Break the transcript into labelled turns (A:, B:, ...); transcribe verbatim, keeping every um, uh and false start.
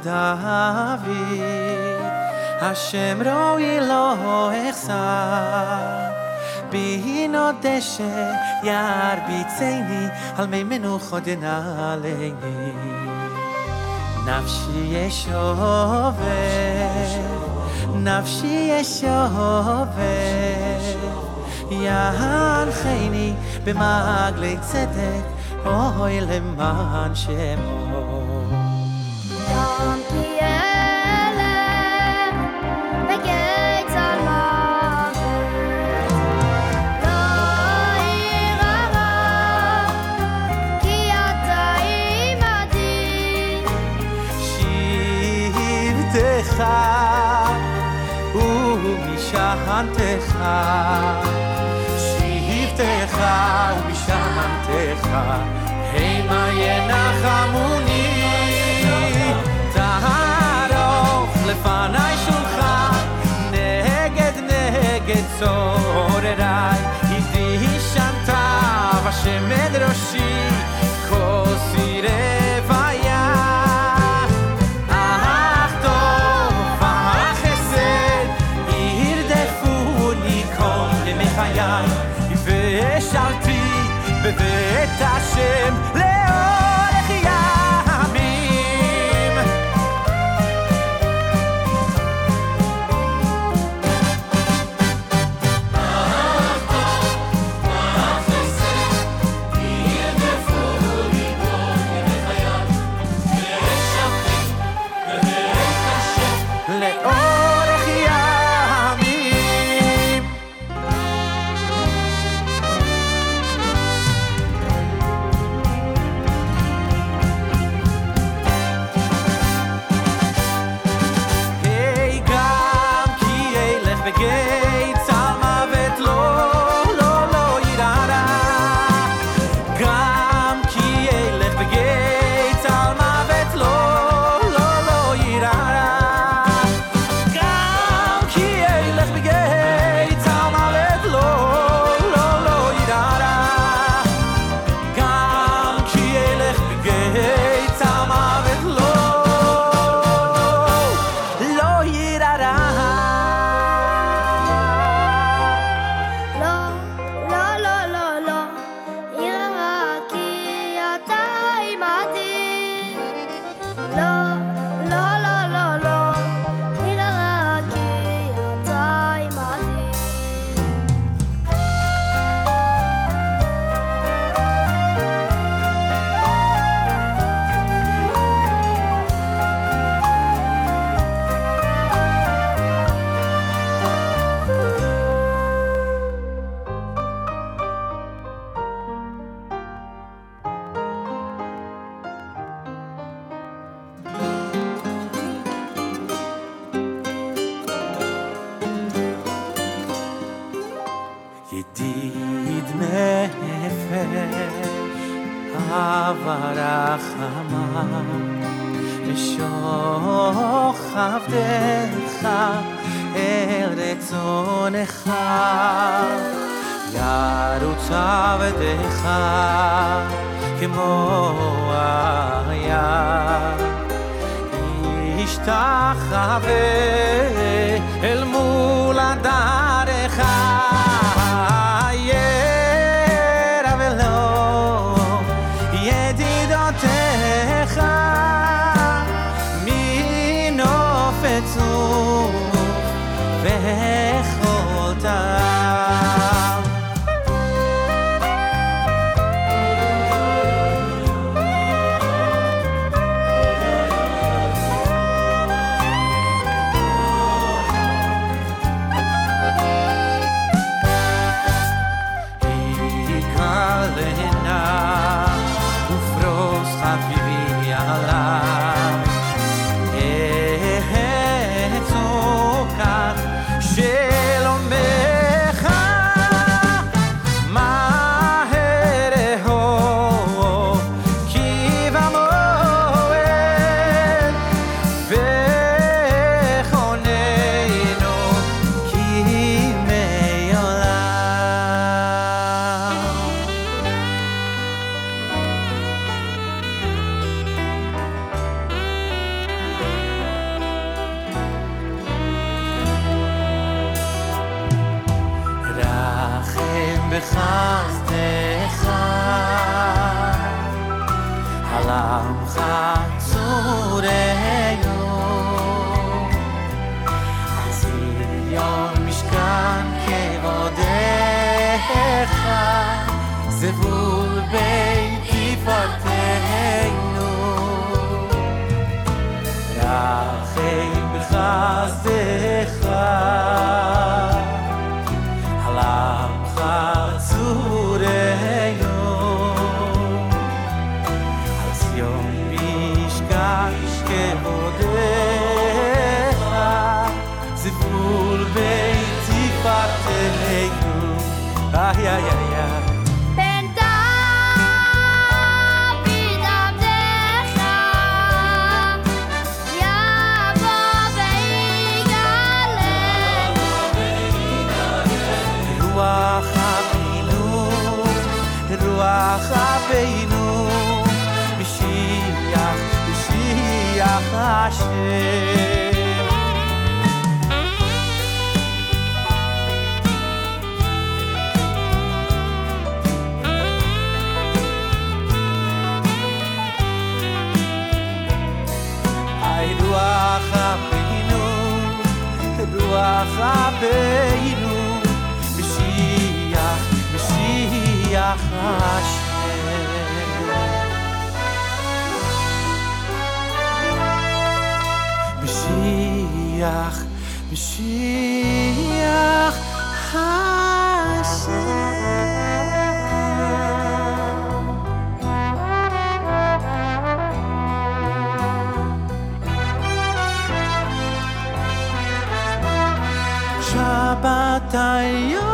A: דוד השם רואי לו החסר בינו דשא ירביצני על מי מנוחות ינעלני נפשי ישובך נפשי ישובך ינחני במעגלי צדק אוי למען שמו
B: גם כי אלך בגיא צלמוות לא אירא כי אתה עמדי
A: שבטך ומשענתך שבטך ומשענתך המה ינחמוני תערוך לפני שולחן נגד נגד צורריי איתי שנתה ושמד ראשי כוסי רוויה אך טוב אך חסד ירדפוני כל ימי חיי ושרתי בבית השם לאורך ימים
C: אך טוב אך חסד ירדפוני כל ימי חיי ושרתי בבית השם
A: לאורך ימים היי גם כי אלך בגיא צלמוות לא לא לא ירא גם כי אלך בגיא צלמוות לא לא לא ירא גם כי אלך בגיא צלמוות לא לא לא ירא גם כי אלך בגיא צלמוות לא לא ירא
B: לא לא לא לא לא אירא כי אתה עמדי לא לא לא לא לא אירא כי אתה עמדי
A: ידיד נפש אהבה רחמה ושוכב דרך אל רצונך ירוץ עבדך כמו הים ישתחווה אל מול דרך ירא ולא ידידותיך מנופץ וכל טעם בחסדך על עמך צורנו על ציון משכן כבודך זבול בית תפארתנו רחם בחסדך על עמך צורנו על ציון משכן כבודך זבול בית תפארתנו איי איי איי
B: בן דוד עבדך יבוא ויגאלנו
A: רוח אבינו רוח אבינו משיח משיח השם רוח אבינו רוח אבינו משיח משיח השם משיח משיח השם Shabbat